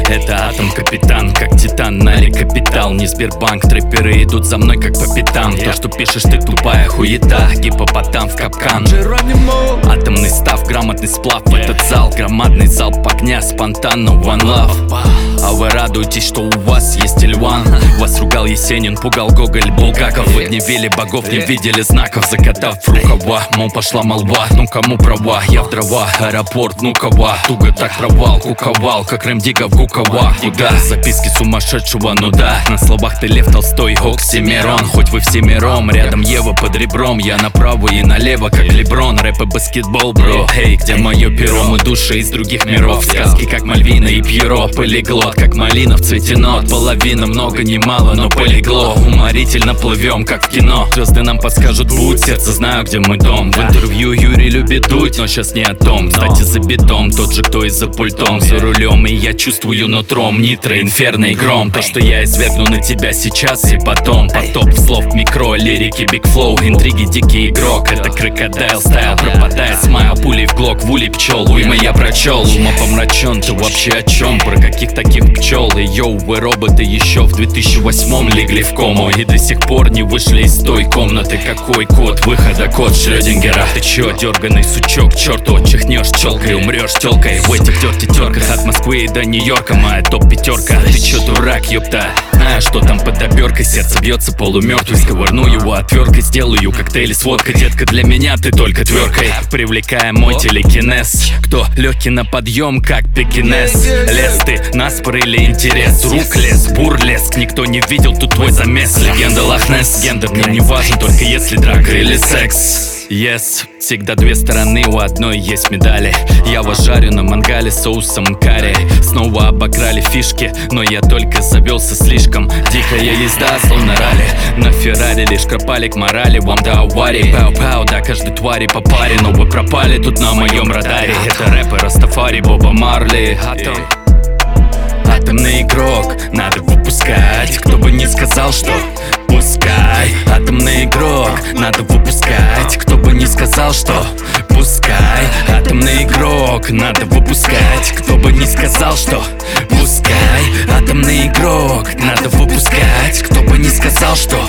Это атом, капитан, как титан, налей капитал. Не Сбербанк, трэперы идут за мной как по пятам. То, что пишешь ты, тупая хуета, гипопотам в капкан. Атомный став, грамотный сплав в этот зал. Громадный залп огня, спонтанно, one love. А вы радуетесь, что у вас есть Ильван. Вас ругал Есенин, пугал Гоголь, Булгаков. Вы гневили богов, не видели знаков, закатав в рукава. Мол, пошла молва, ну кому права? Я в дрова, аэропорт Внуково. Туго так провал, куковал, как Рэм-Дига в Гуково. Куда? Записки сумасшедшего, ну да. На словах ты Лев Толстой, Оксимирон. Хоть вы все миром, рядом Ева под ребром. Я направо и налево, как Леброн. Рэп и баскетбол, бро. Эй, где мое перо? Мы души из других миров. Сказки, как Мальвина и Пьеро. Полиглот, как малина в цвете нот. Половина, много не мало, но полегло. Уморительно плывем, как в кино. Звезды нам подскажут путь, сердце знаю, где мой дом. В интервью Юрий любит дуть, но сейчас не о том. Кстати, за битом, тот же, кто и за пультом. За рулем, и я чувствую нутром нитро, инферно и гром. То, что я извергну на тебя сейчас и потом. Потоп слов, микро, лирики, биг флоу. Интриги, дикий игрок, это крокодайл стайл. Пропадает смайл, пулей в глок, в улей пчел. Уйма я прочел, умопомрачен, ты вообще о чем? Про каких таких пчел? И йоу, вы роботы еще в 2008-м легли в кому. И до сих пор не вышли из той комнаты. Какой код выхода? Код Шрёдингера. Ты чё, дерганый сучок, черт, чихнешь челкой, умрешь телкой. В этих терках от Москвы до Нью-Йорка. Моя топ-пятерка. Ты чё, дурак, ёпта? А что там под оберкой? Сердце бьется полумертвый. Сковырну его отверткой, сделаю коктейли с водкой. Детка, для меня ты только тверкой. Привлекая мой телекинез. Кто легкий на подъем, как пекинес. Лес ты, нас порыли интерес. Рук лес, бурлеск, никто не видел тут твой замес. Легенда Лохнесс, гендер мне не важен, только если драка или секс. Yes, всегда две стороны, у одной есть медали. Я вас жарю на мангале соусом карри. Снова обокрали фишки, но я только завелся слишком. Дикая езда, словно ралли. На Феррари лишь кропали к морали. Вам до аварии, пау-пау, да каждой твари по паре. Но вы пропали тут на моем радаре. Это рэпер Растафари, Боба Марли. Атомный игрок, надо выпускать. Кто бы не сказал, что пускай. Атомный игрок, надо выпускать. Кто бы не сказал, что пускай. Атомный игрок, надо выпускать. Кто бы не сказал, что пускай. Атомный игрок, надо выпускать. Кто бы не сказал, что